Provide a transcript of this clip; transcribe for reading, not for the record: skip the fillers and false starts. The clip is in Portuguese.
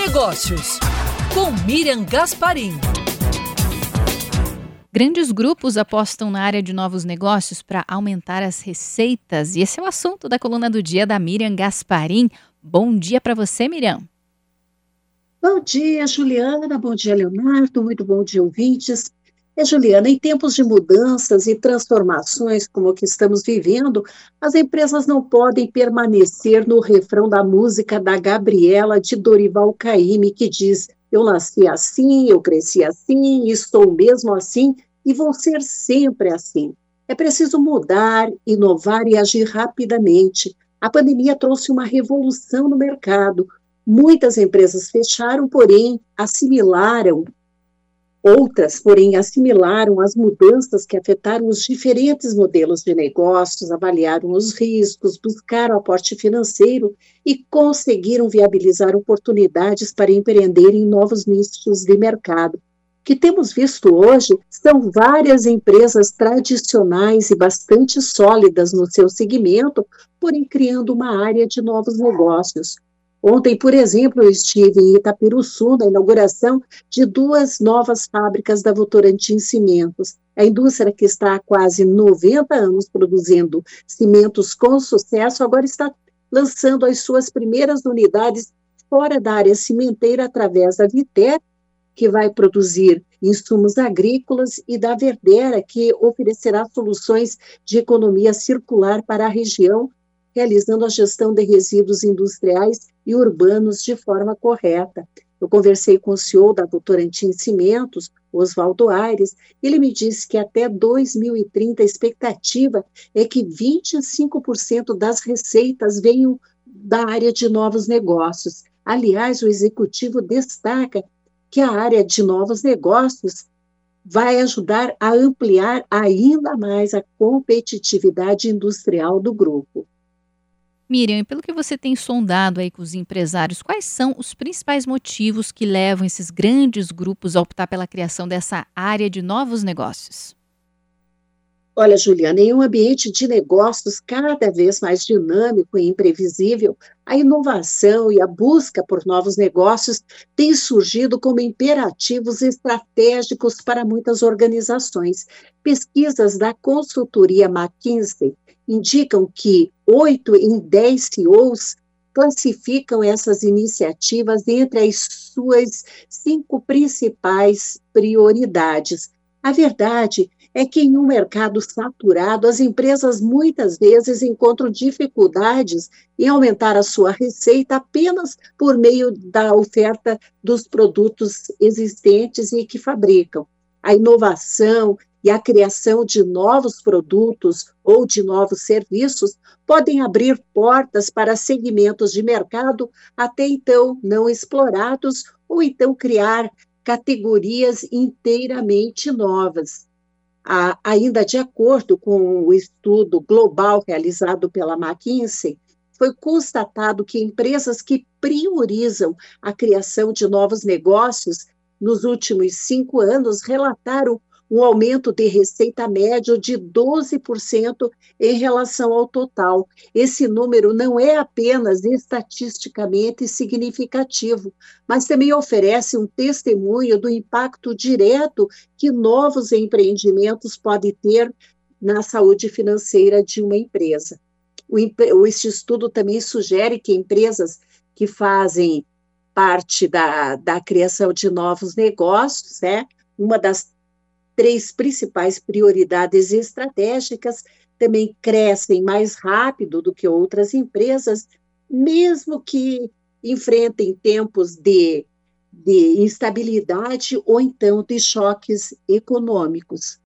Negócios, com Miriam Gasparim. Grandes grupos apostam na área de novos negócios para aumentar as receitas. E esse é o assunto da coluna do dia da Miriam Gasparim. Bom dia para você, Miriam. Bom dia, Juliana. Bom dia, Leonardo. Muito bom dia, ouvintes. Juliana, em tempos de mudanças e transformações como o que estamos vivendo, as empresas não podem permanecer no refrão da música da Gabriela de Dorival Caymmi, que diz: eu nasci assim, eu cresci assim, estou mesmo assim e vou ser sempre assim. É preciso mudar, inovar e agir rapidamente. A pandemia trouxe uma revolução no mercado. Muitas empresas fecharam, porém assimilaram as mudanças que afetaram os diferentes modelos de negócios, avaliaram os riscos, buscaram aporte financeiro e conseguiram viabilizar oportunidades para empreender em novos nichos de mercado. O que temos visto hoje são várias empresas tradicionais e bastante sólidas no seu segmento, porém criando uma área de novos negócios. Ontem, por exemplo, eu estive em Itapiruçu, na inauguração de 2 novas fábricas da Votorantim Cimentos. A indústria, que está há quase 90 anos produzindo cimentos com sucesso, agora está lançando as suas primeiras unidades fora da área cimenteira através da Viter, que vai produzir insumos agrícolas, e da Verdera, que oferecerá soluções de economia circular para a região, realizando a gestão de resíduos industriais e urbanos de forma correta. Eu conversei com o CEO da Votorantim Cimentos, Oswaldo Aires, e ele me disse que até 2030 a expectativa é que 25% das receitas venham da área de novos negócios. Aliás, o executivo destaca que a área de novos negócios vai ajudar a ampliar ainda mais a competitividade industrial do grupo. Miriam, pelo que você tem sondado aí com os empresários, quais são os principais motivos que levam esses grandes grupos a optar pela criação dessa área de novos negócios? Olha, Juliana, em um ambiente de negócios cada vez mais dinâmico e imprevisível, a inovação e a busca por novos negócios têm surgido como imperativos estratégicos para muitas organizações. Pesquisas da consultoria McKinsey indicam que 8 em 10 CEOs classificam essas iniciativas entre as suas 5 principais prioridades. A verdade é que em um mercado saturado, as empresas muitas vezes encontram dificuldades em aumentar a sua receita apenas por meio da oferta dos produtos existentes e que fabricam. A inovação e a criação de novos produtos ou de novos serviços podem abrir portas para segmentos de mercado até então não explorados, ou então criar categorias inteiramente novas. Ainda de acordo com o estudo global realizado pela McKinsey, foi constatado que empresas que priorizam a criação de novos negócios nos últimos 5 anos relataram um aumento de receita médio de 12% em relação ao total. Esse número não é apenas estatisticamente significativo, mas também oferece um testemunho do impacto direto que novos empreendimentos podem ter na saúde financeira de uma empresa. Este estudo também sugere que empresas que fazem parte da criação de novos negócios, uma das 3 principais prioridades estratégicas, também crescem mais rápido do que outras empresas, mesmo que enfrentem tempos de instabilidade ou então de choques econômicos.